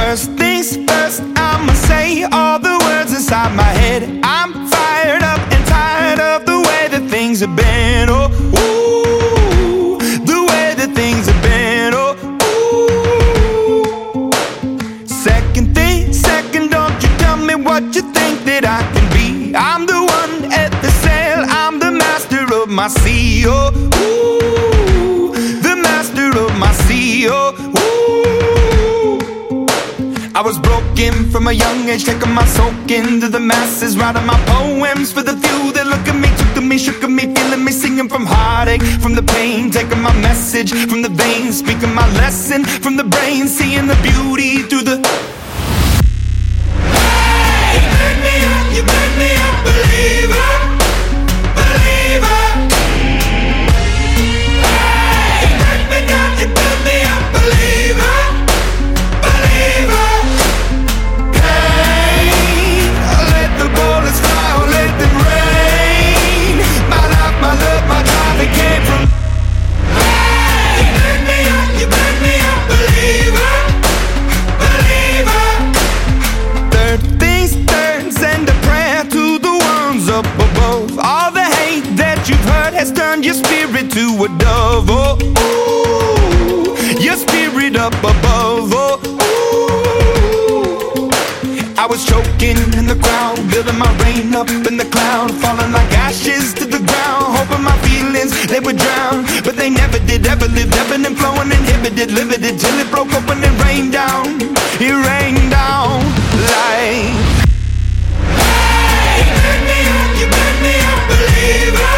First things first, I'ma say all the words inside my head. I'm fired up and tired of the way that things have been. Oh, ooh, the way that things have been. Oh, ooh. Second thing, second, don't you tell me what you think that I can be. I'm the one at the sail, I'm the master of my sea. Oh, ooh, the master of my sea. Oh, ooh. I was broken from a young age, taking my soak into the masses, writing my poems for the few that look at me, took to me, shook at me, feeling me, singing from heartache, from the pain, taking my message from the veins, speaking my lesson from the brain, seeing the beauty through the... Hey, you make me up, you make me a believer, believer. Hey, you break me down, you build me up, believer. Has turned your spirit to a dove. Oh, ooh, your spirit up above. Oh, ooh. I was choking in the crowd, building my rain up in the cloud, falling like ashes to the ground, hoping my feelings they would drown, but they never did. Ever lived, ebbing and flowing, inhibited, limited, till it broke open and rained down. It rained down like... Hey, you make me up, you make me a believer.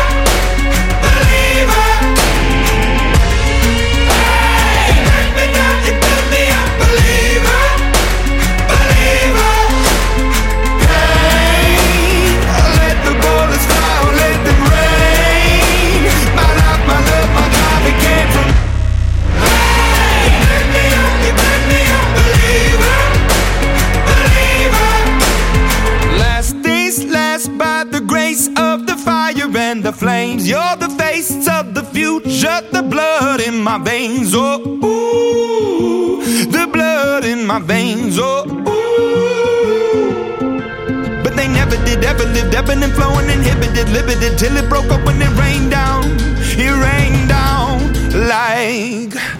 And the flames, you're the face of the future, the blood in my veins. Oh, ooh, the blood in my veins. Oh, ooh. But they never did, ever lived, ebbing and flowing, inhibited, limited, till it broke up when it rained down. It rained down like...